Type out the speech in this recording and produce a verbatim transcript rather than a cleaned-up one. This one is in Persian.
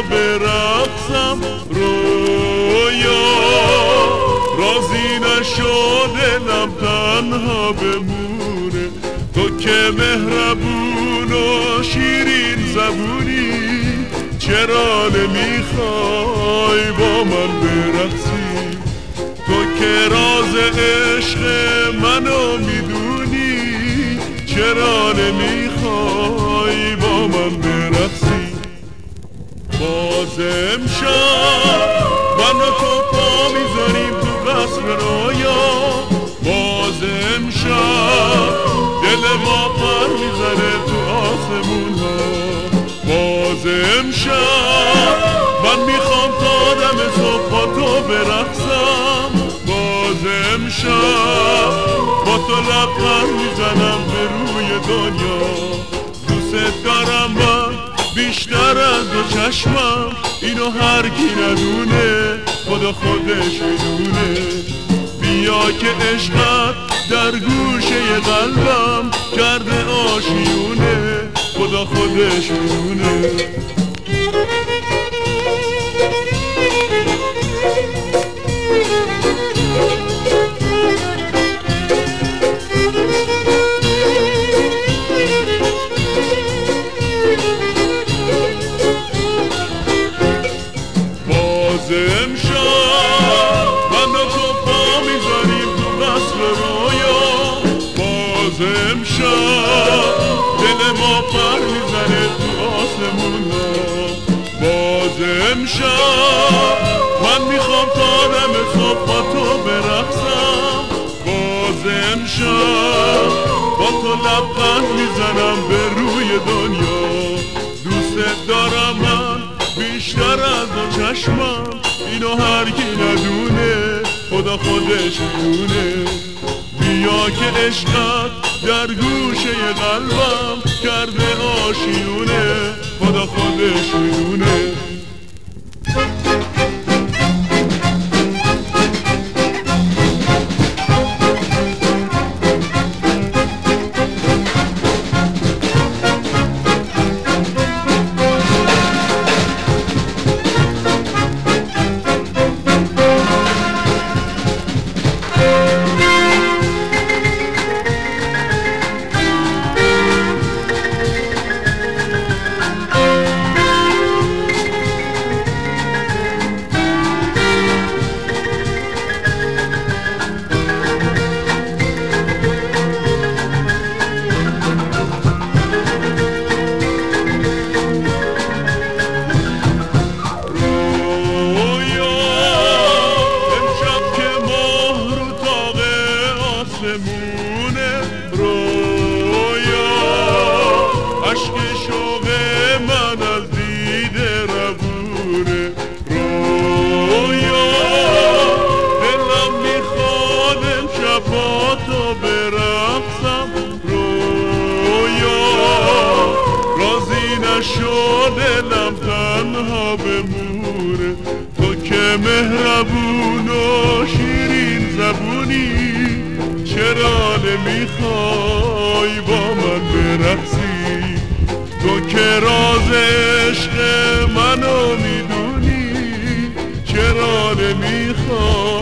برقصم رویا راضی نشد دلم تنها بمونه. تو که مهربون و شیرین زبونی چرا نمیخوای با من برقصی؟ تو که راز عشق منو میدونی چرا نمیخوای با من برقصی؟ باز امشب من و تو پا میذاریم تو قصر رویا. باز امشب دل ما پر میزنه تو آسمون ها. باز امشب من میخوام تا دم صبح با تو برقصم. باز امشب با تو لبخند میزنم به روی دنیا. دوست دارم من بیشتر از دو چشمم، اینو هر کی ندونه خدا خودش میدونه. بیا که عشقت در گوشه قلبم کرده آشیونه خدا خودش میدونه. باز امشب من و تو پا میذاریم تو قصر رویا. باز امشب دل ما پر میزنه تو آسمون ها. باز امشب من میخوام تا دم صبح با تو برقصم. باز امشب با تو لبخند میزنم به روی دنیا. دوست دارم من بیشتر از دو چشمم، اینو هر کی ندونه خدا خودش میدونه. بیا که عشقت در گوشه قلبم کرده آشیونه خدا خودش میدونه. رویا عشق شوق من از دیده روونه. رویا دلم میخواد امشب با تو برقصم. رویا راضی نشد دلم تنها بمونه. تو که مهربون و شیرین زبونی چرا نمیخوای با من برقصی؟ تو که راز عشق منو میدونی چرا نمیخوای